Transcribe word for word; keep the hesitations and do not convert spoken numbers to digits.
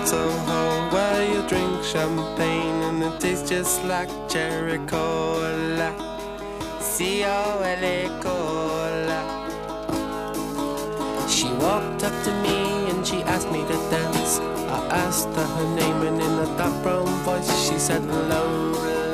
Soho, where you drink champagne and it tastes just like cherry cola. C O L A cola. She walked up to me and she asked me to dance. I asked her her name and in a dark brown voice she said hello.